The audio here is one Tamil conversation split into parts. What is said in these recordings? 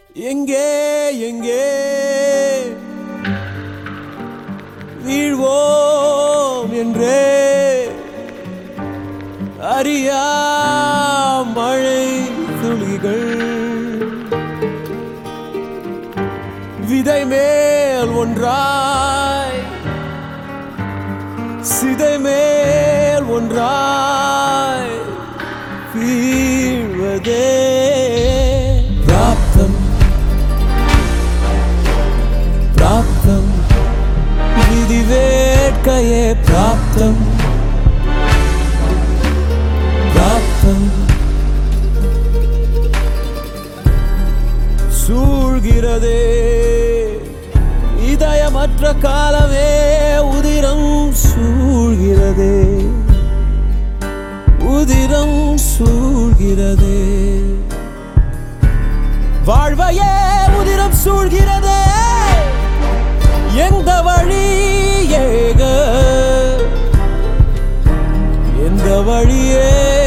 எங்கே எங்கே வீழ்வோம் என்றே அறியா மழை துளிகள் விதை மேல் ஒன்றாய் சிதை மேல் ஒன்றாய் வீழ்வதே பிராப்தம் பிராப்தம் விதி வேட்கையே பிராப்தம் பிராப்தம் சூழ்கிறதே இதயமற்ற காலமே உதிரம் சூழ்கிறதே உதிரம் சூழ்கிறதே வாழ்வையே உதிரம் சூழ்கிறதே எந்த வழி ஏக எந்த வழியே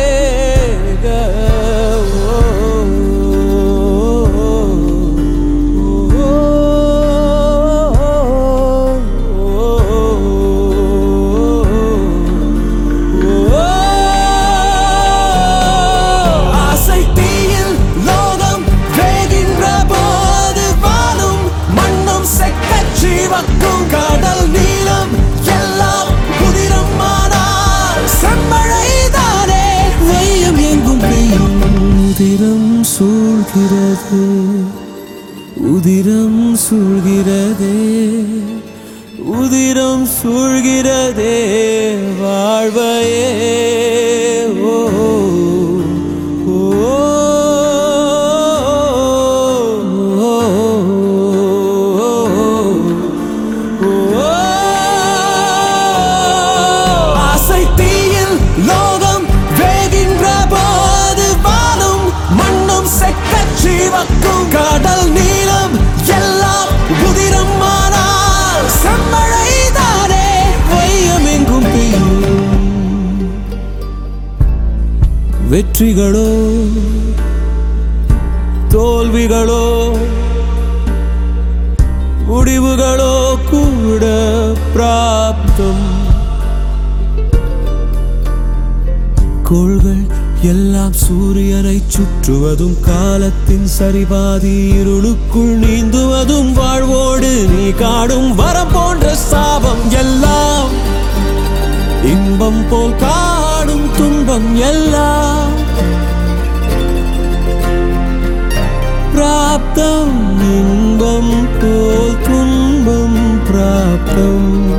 கடல் நீளம் எல்லாம் புதிரம் ஆனால் செம்மழைதானே வெய்யும் எங்கும் பெய்யும் உதிரம் சூழ்கிறது உதிரம் சூழ்கிறதே உதிரம் சூழ்கிறதே வாழ்வையே ஓ லோகம் வேகின்ற போது வானும் மண்ணும் செக்கச்சிவக்கும் கடல் நீளம் எல்லாம் புதிரம் ஆனால் செம்மழைதானே வையம் எங்கும் பெய்யும் வெற்றிகளோ தோல்விகளோ முடிவுகளோ கூட பிராப்தம் கோள்கள் எல்லாம் சூரியனை சுற்றுவதும் காலத்தின் சரிபாதி இருளுக்குள் நீந்துவதும் வாழ்வோடு நீ காடும் வரம் போன்ற சாபம் எல்லாம் இன்பம் போல் காடும் துன்பம் எல்லாம் பிராப்தம் இன்பம் போல் துன்பம் பிராப்தம்